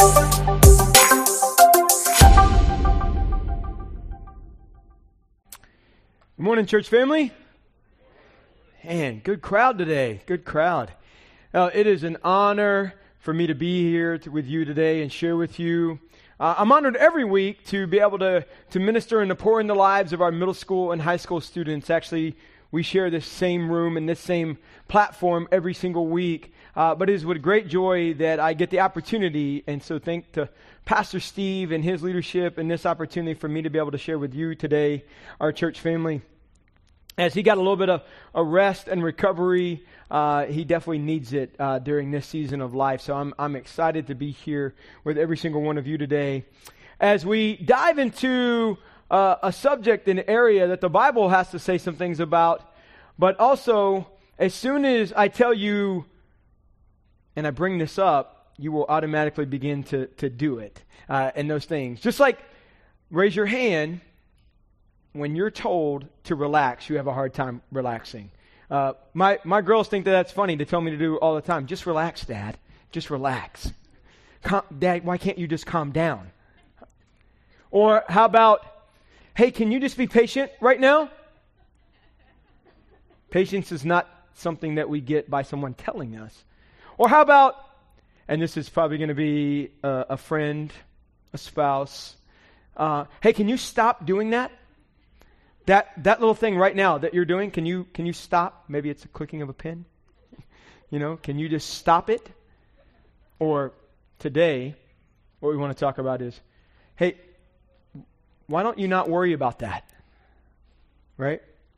Good morning, church family. Man, good crowd today. Good crowd. It is an honor for me to be here with you today and share with you. I'm honored every week to be able to minister and to pour in the lives of our middle school and high school students. Actually, we share this same room and this same platform every single week. But it is with great joy that I get the opportunity, and so thank to Pastor Steve and his leadership and this opportunity for me to be able to share with you today, our church family. As he got a little bit of a rest and recovery, he definitely needs it during this season of life. So I'm excited to be here with every single one of you today. As we dive into a subject, an area that the Bible has to say some things about, but also as soon as I tell you and I bring this up, you will automatically begin to do it and those things. Just like raise your hand when you're told to relax, you have a hard time relaxing. My girls think that that's funny. They tell me to do all the time. Just relax, Dad. Just relax. Dad, why can't you just calm down? Or how about, hey, can you just be patient right now? Patience is not something that we get by someone telling us. Or how about, and this is probably going to be a friend, a spouse, hey, can you stop doing that? That little thing right now that you're doing, can you stop? Maybe it's a clicking of a pen. Can you just stop it? Or today, what we want to talk about is, hey, why don't you not worry about that? Right?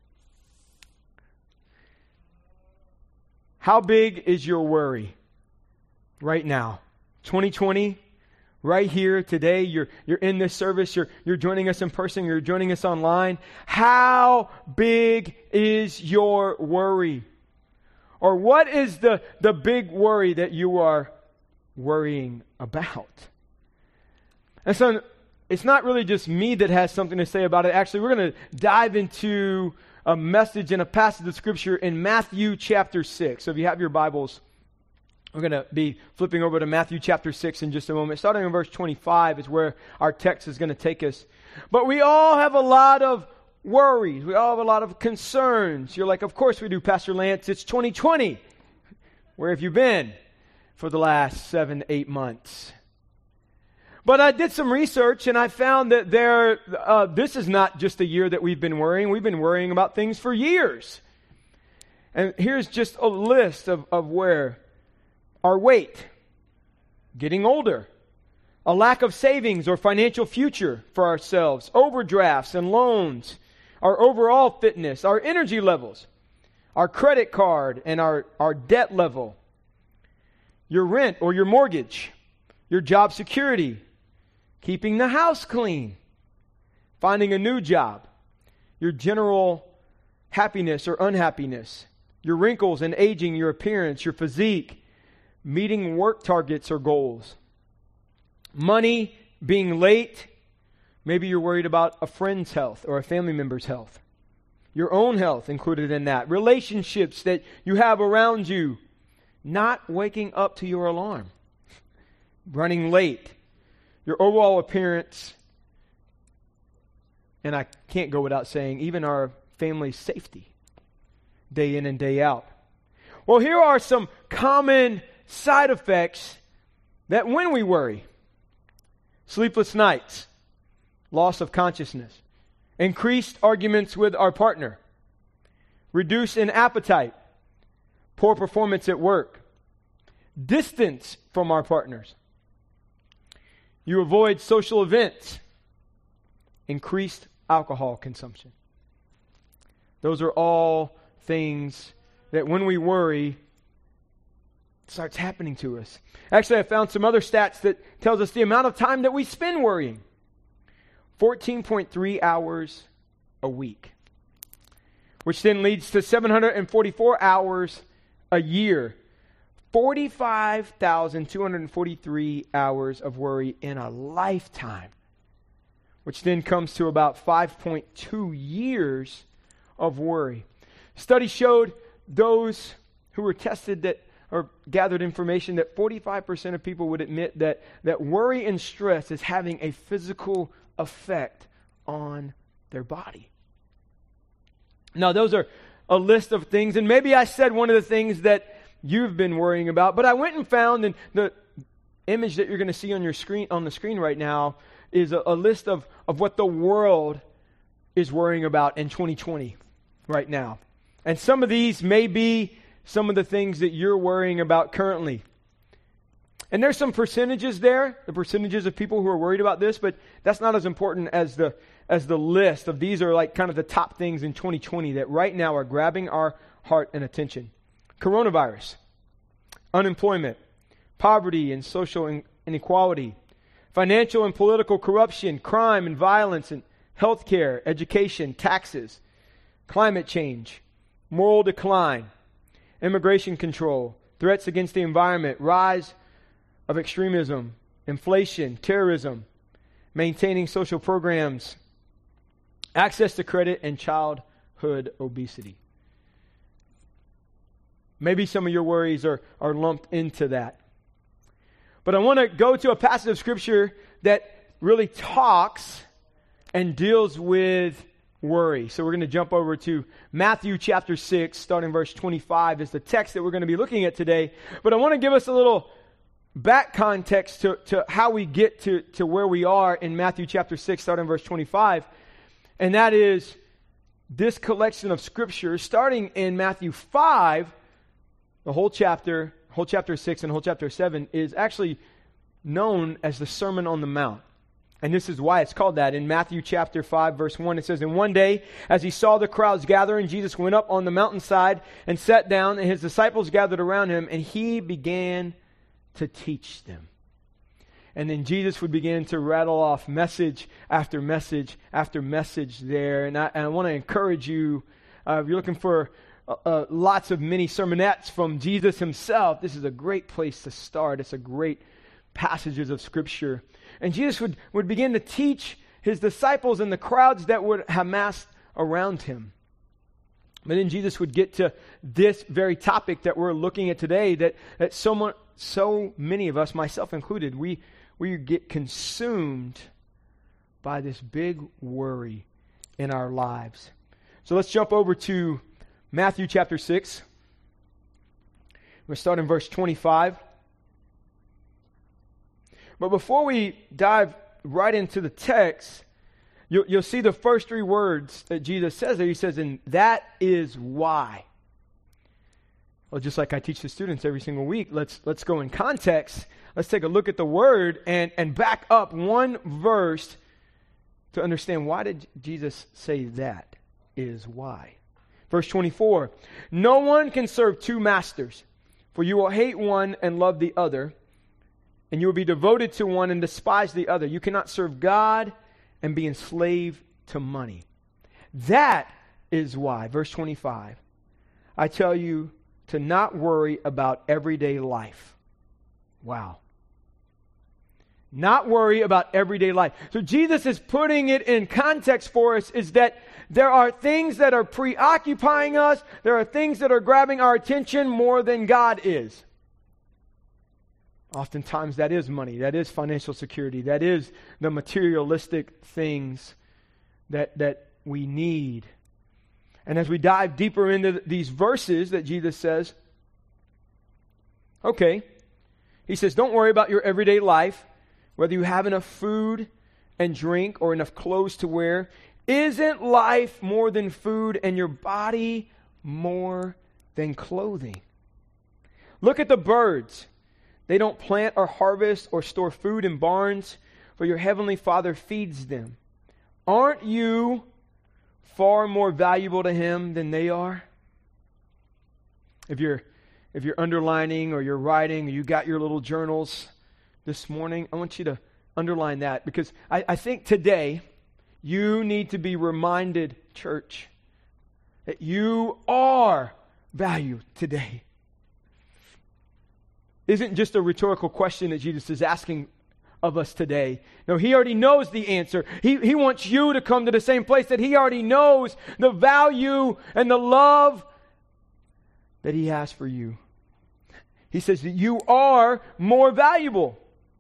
How big is your worry right now? 2020? Right here today, you're in this service, you're joining us in person, you're joining us online. How big is your worry? Or what is the big worry that you are worrying about? And so it's not really just me that has something to say about it. Actually, we're going to dive into a message and a passage of Scripture in Matthew chapter 6. So if you have your Bibles, we're going to be flipping over to Matthew chapter 6 in just a moment. Starting in verse 25 is where our text is going to take us. But we all have a lot of worries. We all have a lot of concerns. You're like, of course we do, Pastor Lance. It's 2020. Where have you been for the last 7-8 months? But I did some research and I found that this is not just a year that we've been worrying. We've been worrying about things for years. And here's just a list of where. Our weight, getting older, a lack of savings or financial future for ourselves, overdrafts and loans, our overall fitness, our energy levels, our credit card and our debt level, your rent or your mortgage, your job security, keeping the house clean, finding a new job, your general happiness or unhappiness, your wrinkles and aging, your appearance, your physique, meeting work targets or goals, money, being late. Maybe you're worried about a friend's health or a family member's health. Your own health included in that. Relationships that you have around you. Not waking up to your alarm. Running late. Your overall appearance. And I can't go without saying, even our family's safety. Day in and day out. Well, here are some common side effects that when we worry: sleepless nights, loss of consciousness, increased arguments with our partner, reduce in appetite, poor performance at work, distance from our partners. You avoid social events, increased alcohol consumption. Those are all things that when we worry, starts happening to us. Actually, I found some other stats that tells us the amount of time that we spend worrying. 14.3 hours a week, which then leads to 744 hours a year. 45,243 hours of worry in a lifetime, which then comes to about 5.2 years of worry. Studies showed those who were tested that or gathered information that 45% of people would admit that worry and stress is having a physical effect on their body. Now, those are a list of things, and maybe I said one of the things that you've been worrying about, but I went and found, and the image that you're going to see on your screen, on the screen right now, is a list of what the world is worrying about in 2020 right now. And some of these may be some of the things that you're worrying about currently. And there's some percentages there, the percentages of people who are worried about this, but that's not as important as the list of these are like kind of the top things in 2020 that right now are grabbing our heart and attention. Coronavirus, unemployment, poverty and social inequality, financial and political corruption, crime and violence, and healthcare, education, taxes, climate change, moral decline, immigration control, threats against the environment, rise of extremism, inflation, terrorism, maintaining social programs, access to credit, and childhood obesity. Maybe some of your worries are lumped into that. But I want to go to a passage of Scripture that really talks and deals with worry. So we're going to jump over to Matthew chapter 6, starting verse 25 is the text that we're going to be looking at today. But I want to give us a little back context to how we get to where we are in Matthew chapter 6, starting verse 25. And that is this collection of Scripture, starting in Matthew 5, the whole chapter 6 and whole chapter 7 is actually known as the Sermon on the Mount. And this is why it's called that. In Matthew chapter 5, verse 1, it says, "And one day, as he saw the crowds gathering, Jesus went up on the mountainside and sat down, and his disciples gathered around him, and he began to teach them." And then Jesus would begin to rattle off message after message after message there. And I want to encourage you, if you're looking for lots of mini sermonettes from Jesus himself, this is a great place to start. It's a great passages of Scripture. And Jesus would begin to teach his disciples and the crowds that would have massed around him. But then Jesus would get to this very topic that we're looking at today, that so many of us, myself included, we get consumed by this big worry in our lives. So let's jump over to Matthew chapter 6. We're starting in verse 25. But before we dive right into the text, you'll see the first three words that Jesus says there. He says, "And that is why." Well, just like I teach the students every single week, let's go in context. Let's take a look at the word and back up one verse to understand, why did Jesus say that is why? Verse 24, "No one can serve two masters, for you will hate one and love the other, and you will be devoted to one and despise the other. You cannot serve God and be enslaved to money. That is why," verse 25, "I tell you to not worry about everyday life." Wow. Not worry about everyday life. So Jesus is putting it in context for us, is that there are things that are preoccupying us. There are things that are grabbing our attention more than God is. Oftentimes that is money, that is financial security, that is the materialistic things that we need. And as we dive deeper into these verses that Jesus says, okay, he says, don't worry about your everyday life, whether you have enough food and drink or enough clothes to wear. Isn't life more than food and your body more than clothing? Look at the birds. They don't plant or harvest or store food in barns, for your heavenly Father feeds them. Aren't you far more valuable to Him than they are? If you're underlining or you're writing or you got your little journals this morning, I want you to underline that, because I think today you need to be reminded, church, that you are valued today. Isn't just a rhetorical question that Jesus is asking of us today. No, He already knows the answer. He wants you to come to the same place that He already knows the value and the love that He has for you. He says that you are more valuable.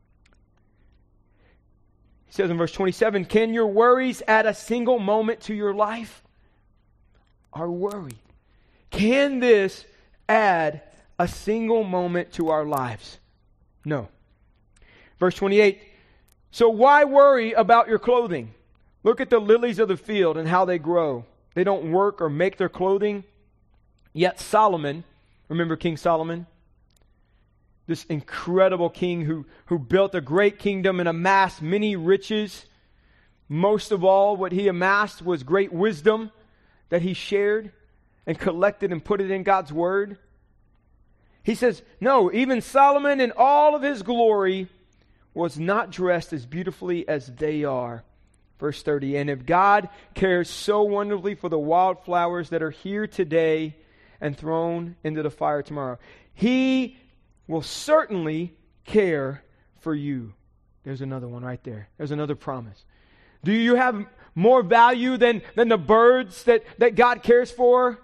He says in verse 27, can your worries add a single moment to your life? Our worry. Can this add a single moment to our lives? No. Verse 28, so why worry about your clothing? Look at the lilies of the field and how they grow. They don't work or make their clothing. Yet Solomon, remember King Solomon? This incredible king who built a great kingdom and amassed many riches. Most of all, what he amassed was great wisdom that he shared and collected and put it in God's word. He says, no, even Solomon in all of his glory was not dressed as beautifully as they are. Verse 30, and if God cares so wonderfully for the wildflowers that are here today and thrown into the fire tomorrow, He will certainly care for you. There's another one right there. There's another promise. Do you have more value than the birds that God cares for?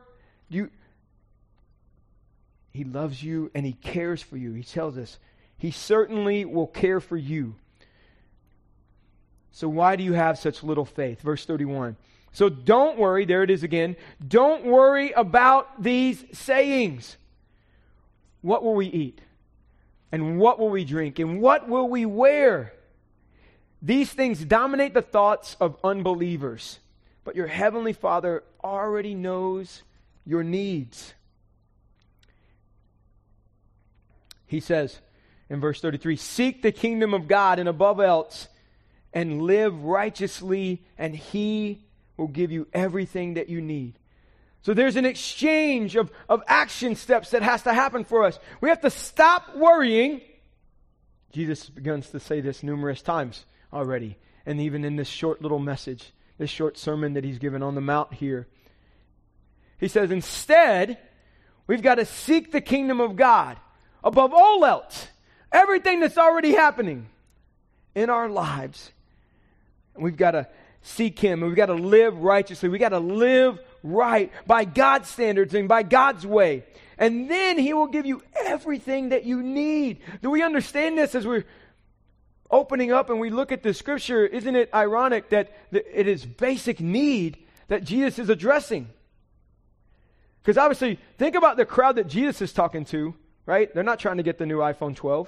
He loves you and He cares for you. He tells us He certainly will care for you. So why do you have such little faith? Verse 31. So don't worry, there it is again. Don't worry about these sayings. What will we eat? And what will we drink? And what will we wear? These things dominate the thoughts of unbelievers. But your heavenly Father already knows your needs. He says in verse 33, seek the kingdom of God and above else, and live righteously, and He will give you everything that you need. So there's an exchange of action steps that has to happen for us. We have to stop worrying. Jesus begins to say this numerous times already, and even in this short little message, this short sermon that He's given on the Mount here. He says, instead, we've got to seek the kingdom of God above all else. Everything that's already happening in our lives. We've got to seek Him, and we've got to live righteously. We've got to live right by God's standards and by God's way. And then He will give you everything that you need. Do we understand this as we're opening up and we look at the scripture? Isn't it ironic that it is basic need that Jesus is addressing? Because obviously, think about the crowd that Jesus is talking to, right? They're not trying to get the new iPhone 12.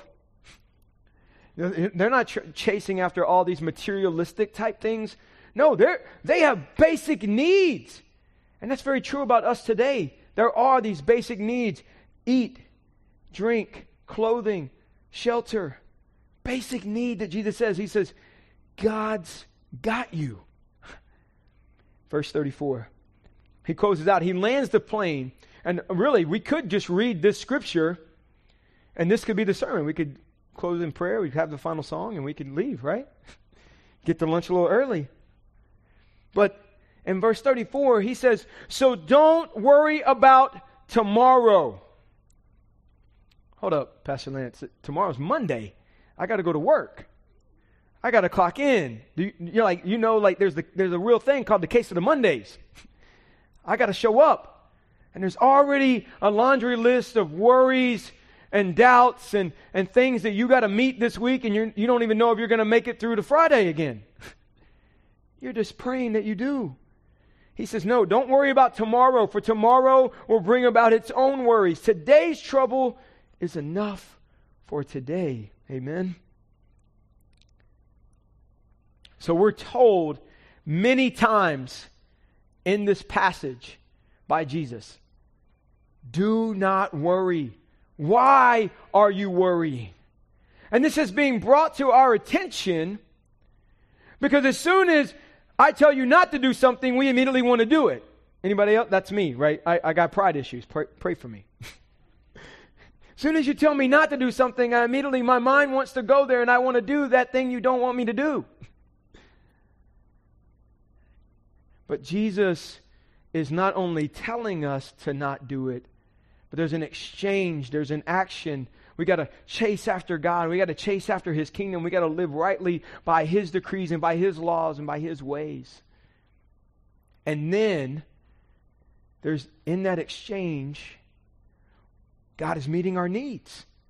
They're not chasing after all these materialistic type things. No, they have basic needs. And that's very true about us today. There are these basic needs. Eat, drink, clothing, shelter. Basic need that Jesus says. He says, God's got you. Verse 34. He closes out. He lands the plane. And really, we could just read this scripture, and this could be the sermon. We could close in prayer. We'd have the final song, and we could leave, right? Get to lunch a little early. But in verse 34, he says, so don't worry about tomorrow. Hold up, Pastor Lance. Tomorrow's Monday. I got to go to work. I got to clock in. There's a real thing called the case of the Mondays. I got to show up. And there's already a laundry list of worries and doubts and things that you got to meet this week, and you don't even know if you're going to make it through to Friday again. You're just praying that you do. He says, no, don't worry about tomorrow, for tomorrow will bring about its own worries. Today's trouble is enough for today. Amen? So we're told many times in this passage by Jesus, do not worry. Why are you worrying? And this is being brought to our attention because as soon as I tell you not to do something, we immediately want to do it. Anybody else? That's me, right? I got pride issues. Pray for me. As soon as you tell me not to do something, my mind wants to go there and I want to do that thing you don't want me to do. But Jesus is not only telling us to not do it, but there's an exchange, there's an action. We got to chase after God. We got to chase after His kingdom. We got to live rightly by His decrees and by His laws and by His ways. And then there's in that exchange, God is meeting our needs.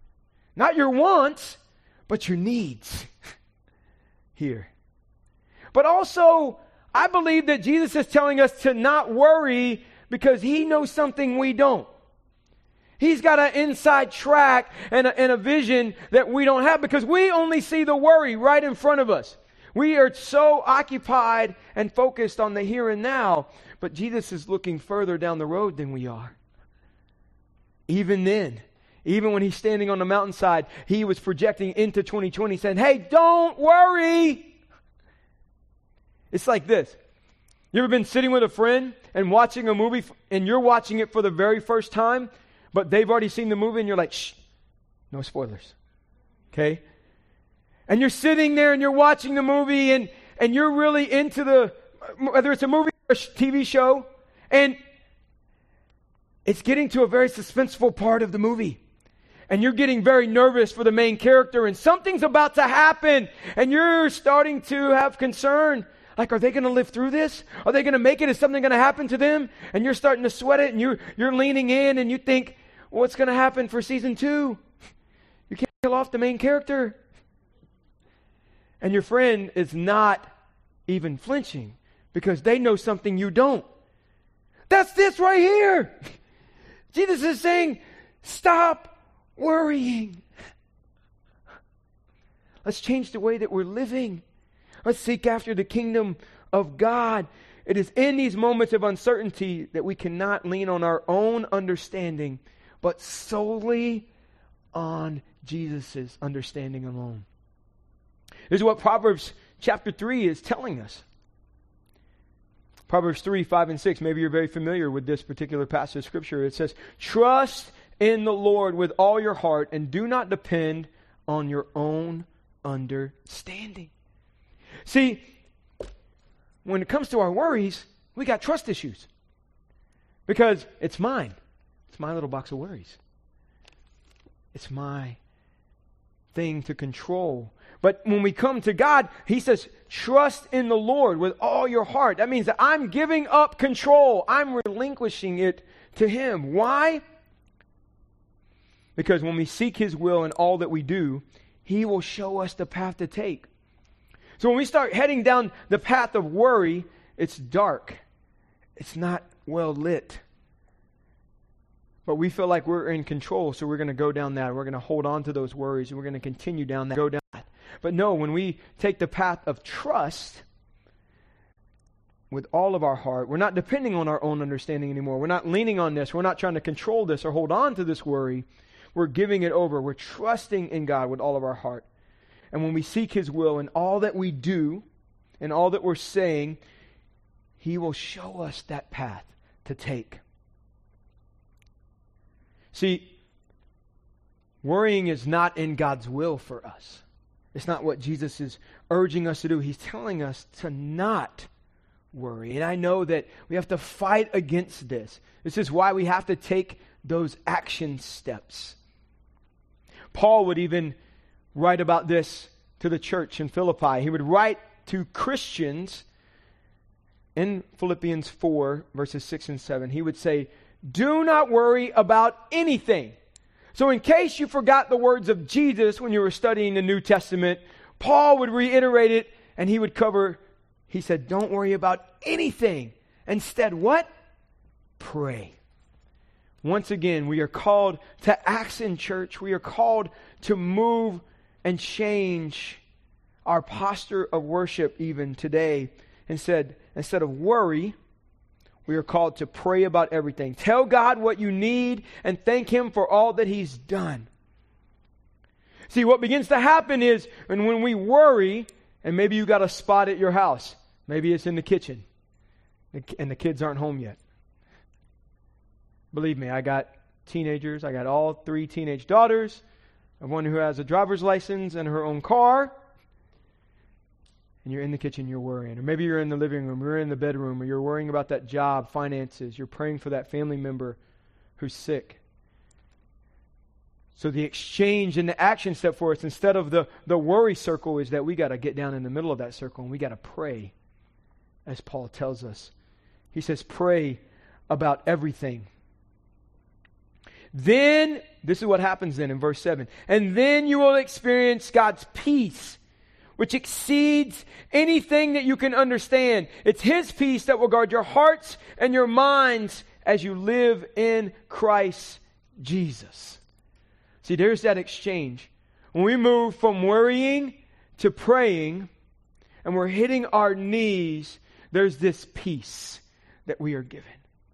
Not your wants, but your needs here. But also, I believe that Jesus is telling us to not worry because He knows something we don't. He's got an inside track and a vision that we don't have because we only see the worry right in front of us. We are so occupied and focused on the here and now, but Jesus is looking further down the road than we are. Even then, even when He's standing on the mountainside, He was projecting into 2020 saying, hey, don't worry. It's like this. You ever been sitting with a friend and watching a movie and you're watching it for the very first time, but they've already seen the movie and you're like, shh, no spoilers. Okay? And you're sitting there and you're watching the movie and you're really into whether it's a movie or a TV show, and it's getting to a very suspenseful part of the movie. And you're getting very nervous for the main character and something's about to happen and you're starting to have concern. Like, are they going to live through this? Are they going to make it? Is something going to happen to them? And you're starting to sweat it and you're leaning in and you think, what's going to happen for season 2? You can't kill off the main character. And your friend is not even flinching because they know something you don't. That's this right here. Jesus is saying, stop worrying. Let's change the way that we're living. Let's seek after the kingdom of God. It is in these moments of uncertainty that we cannot lean on our own understanding, but solely on Jesus' understanding alone. This is what Proverbs chapter 3 is telling us. Proverbs 3, 5, and 6. Maybe you're very familiar with this particular passage of Scripture. It says, trust in the Lord with all your heart and do not depend on your own understanding. See, when it comes to our worries, we got trust issues. Because it's mine. It's my little box of worries. It's my thing to control. But when we come to God, He says, trust in the Lord with all your heart. That means that I'm giving up control. I'm relinquishing it to Him. Why? Because when we seek His will in all that we do, He will show us the path to take. So when we start heading down the path of worry, it's dark. It's not well lit. But we feel like we're in control, so we're going to go down that. We're going to hold on to those worries, and we're going to continue down that, go down that. But no, when we take the path of trust with all of our heart, we're not depending on our own understanding anymore. We're not leaning on this. We're not trying to control this or hold on to this worry. We're giving it over. We're trusting in God with all of our heart. And when we seek His will in all that we do and all that we're saying, He will show us that path to take. See, worrying is not in God's will for us. It's not what Jesus is urging us to do. He's telling us to not worry. And I know that we have to fight against this. This is why we have to take those action steps. Paul would even write about this to the church in Philippi. He would write to Christians in Philippians 4, verses 6 and 7. He would say, do not worry about anything. So in case you forgot the words of Jesus when you were studying the New Testament, Paul would reiterate it and he would cover, he said, don't worry about anything. Instead, what? Pray. Once again, we are called to acts in church. We are called to move and change our posture of worship even today. Instead of worry, we are called to pray about everything. Tell God what you need and thank Him for all that He's done. See, what begins to happen is when we worry, and maybe you got a spot at your house. Maybe it's in the kitchen, and the kids aren't home yet. Believe me, I got teenagers. I got all 3 teenage daughters. I have one who has a driver's license and her own car. And you're in the kitchen, you're worrying. Or maybe you're in the living room, you're in the bedroom, or you're worrying about that job, finances. You're praying for that family member who's sick. So the exchange and the action step for us, instead of the worry circle, is that we got to get down in the middle of that circle and we got to pray, as Paul tells us. He says, pray about everything. Then, this is what happens then in verse 7. And then you will experience God's peace, which exceeds anything that you can understand. It's His peace that will guard your hearts and your minds as you live in Christ Jesus. See, there's that exchange. When we move from worrying to praying, and we're hitting our knees, there's this peace that we are given.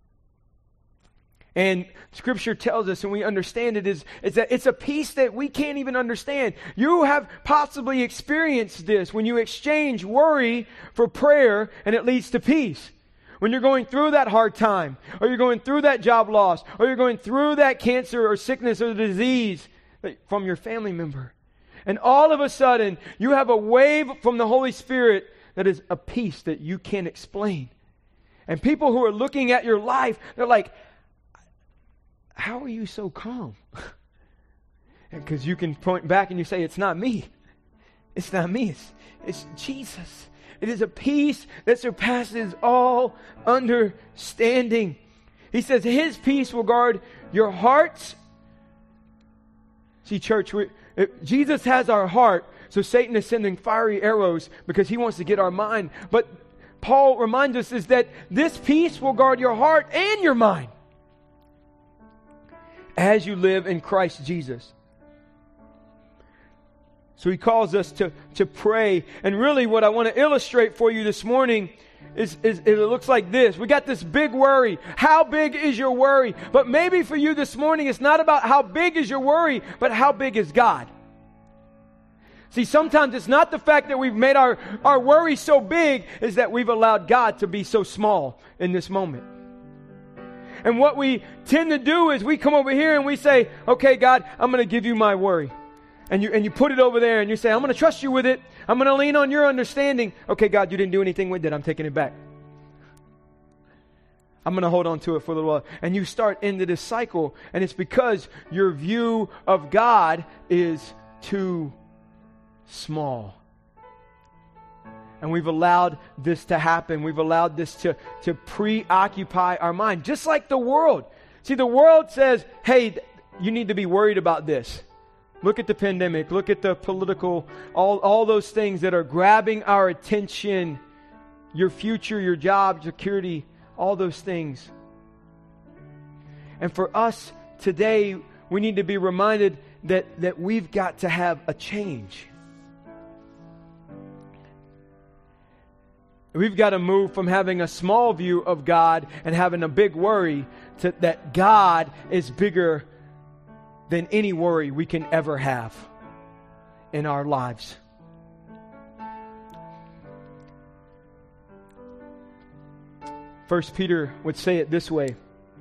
And Scripture tells us, and we understand it, is that it's a peace that we can't even understand. You have possibly experienced this when you exchange worry for prayer, and it leads to peace. When you're going through that hard time, or you're going through that job loss, or you're going through that cancer or sickness or disease from your family member. And all of a sudden, you have a wave from the Holy Spirit that is a peace that you can't explain. And people who are looking at your life, they're like, how are you so calm? Because you can point back and you say, it's not me. It's not me. It's Jesus. It is a peace that surpasses all understanding. He says His peace will guard your hearts. See, church, Jesus has our heart, so Satan is sending fiery arrows because he wants to get our mind. But Paul reminds us is that this peace will guard your heart and your mind as you live in Christ Jesus. So he calls us to pray. And really what I want to illustrate for you this morning is it looks like this. We got this big worry. How big is your worry? But maybe for you this morning, it's not about how big is your worry, but how big is God? See, sometimes it's not the fact that we've made our worry so big, is that we've allowed God to be so small in this moment. And what we tend to do is we come over here and we say, okay, God, I'm going to give you my worry. And you put it over there and you say, I'm going to trust you with it. I'm going to lean on your understanding. Okay, God, you didn't do anything with it. I'm taking it back. I'm going to hold on to it for a little while. And you start into this cycle. And it's because your view of God is too small. And we've allowed this to happen. We've allowed this to preoccupy our mind. Just like the world. See, the world says, hey, you need to be worried about this. Look at the pandemic. Look at the political, all those things that are grabbing our attention. Your future, your job, security, all those things. And for us today, we need to be reminded that we've got to have a change. We've got to move from having a small view of God and having a big worry to that God is bigger than any worry we can ever have in our lives. First Peter would say it this way.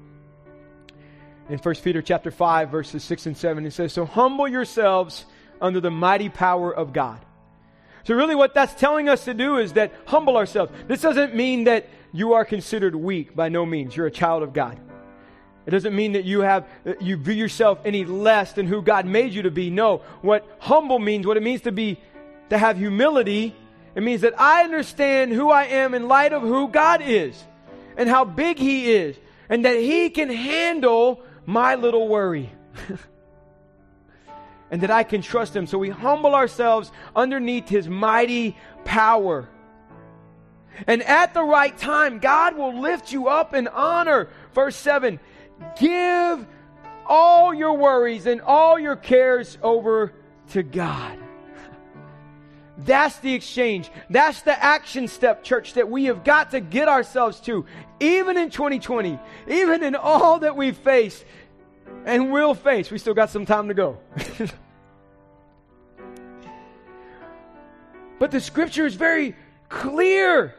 In 1 Peter chapter 5, verses 6 and 7, it says, so humble yourselves under the mighty power of God. So really what that's telling us to do is that humble ourselves. This doesn't mean that you are considered weak. By no means. You're a child of God. It doesn't mean that you view yourself any less than who God made you to be. No. What humble means, what it means to have humility, it means that I understand who I am in light of who God is and how big He is and that He can handle my little worry. And that I can trust Him. So we humble ourselves underneath His mighty power. And at the right time, God will lift you up in honor. Verse 7, give all your worries and all your cares over to God. That's the exchange. That's the action step, church, that we have got to get ourselves to. Even in 2020, even in all that we've faced and will face. We still got some time to go. But the Scripture is very clear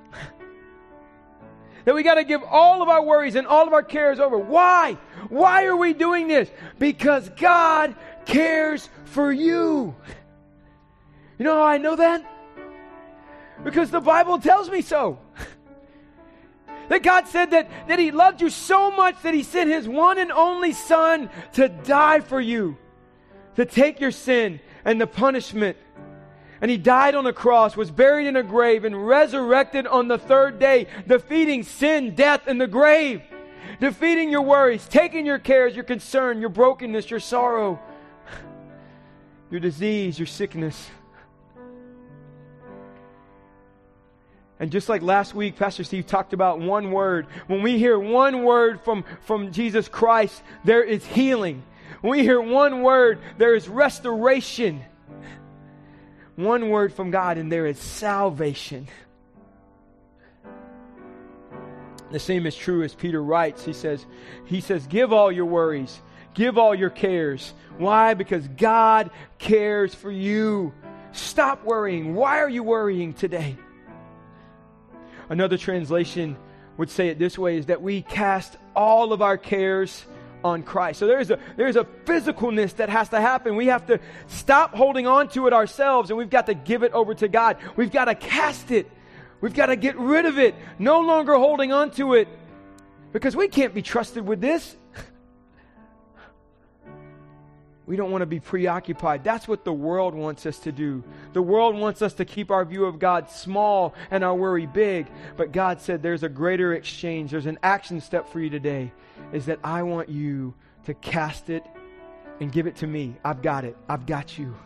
that we got to give all of our worries and all of our cares over. Why? Why are we doing this? Because God cares for you. You know how I know that? Because the Bible tells me so. That God said that He loved you so much that He sent His one and only Son to die for you, to take your sin and the punishment. And He died on the cross, was buried in a grave, and resurrected on the third day, defeating sin, death, and the grave. defeating your worries, taking your cares, your concern, your brokenness, your sorrow, your disease, your sickness. And just like last week, Pastor Steve talked about one word. When we hear one word from Jesus Christ, there is healing. When we hear one word, there is restoration. One word from God, and there is salvation. The same is true as Peter writes. He says, give all your worries, give all your cares. Why? Because God cares for you. Stop worrying. Why are you worrying today? Another translation would say it this way, is that we cast all of our cares on Christ. So there's a physicalness that has to happen. We have to stop holding on to it ourselves, and we've got to give it over to God. We've got to cast it. We've got to get rid of it. No longer holding on to it, because we can't be trusted with this. We don't want to be preoccupied. That's what the world wants us to do. The world wants us to keep our view of God small and our worry big. But God said there's a greater exchange. There's an action step for you today, is that I want you to cast it and give it to me. I've got it. I've got you.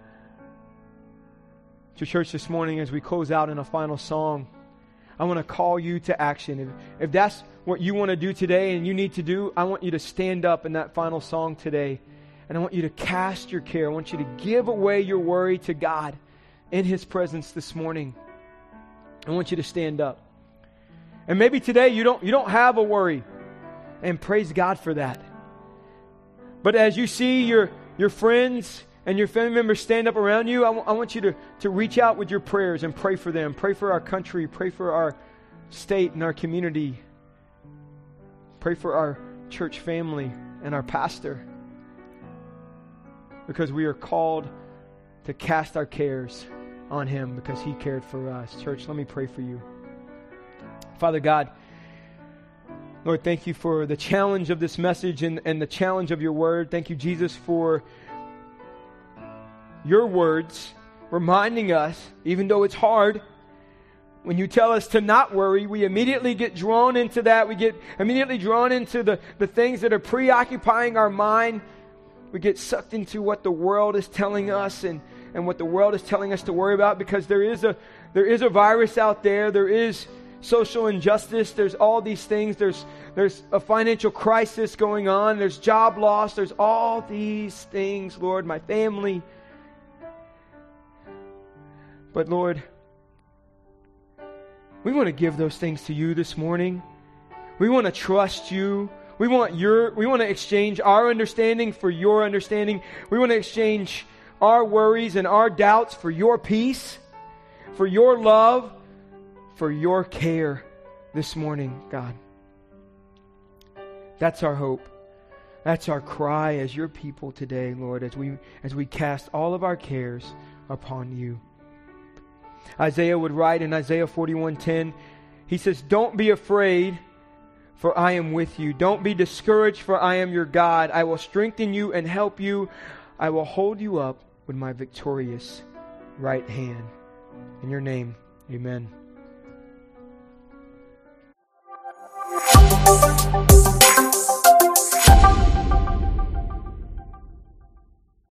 To church this morning, as we close out in a final song, I want to call you to action. If that's what you want to do today and you need to do, I want you to stand up in that final song today. And I want you to cast your care. I want you to give away your worry to God in His presence this morning. I want you to stand up. And maybe today you don't have a worry. And praise God for that. But as you see your friends and your family members stand up around you, I want you to reach out with your prayers and pray for them. Pray for our country. Pray for our state and our community. Pray for our church family and our pastor. Because we are called to cast our cares on Him because He cared for us. Church, let me pray for you. Father God, Lord, thank you for the challenge of this message and the challenge of your word. Thank you, Jesus, for your words reminding us, even though it's hard, when you tell us to not worry, we immediately get drawn into that. We get immediately drawn into the things that are preoccupying our mind. We get sucked into what the world is telling us and what the world is telling us to worry about, because there is a virus out there. There is social injustice. There's all these things. There's a financial crisis going on. There's job loss. There's all these things, Lord, my family. But Lord, we want to give those things to you this morning. We want to trust you. We want to exchange our understanding for your understanding. We want to exchange our worries and our doubts for your peace, for your love, for your care this morning, God. That's our hope. That's our cry as your people today, Lord, as we cast all of our cares upon you. Isaiah would write in Isaiah 41:10, he says, "Don't be afraid, for I am with you. Don't be discouraged, for I am your God. I will strengthen you and help you. I will hold you up with my victorious right hand." In your name, amen.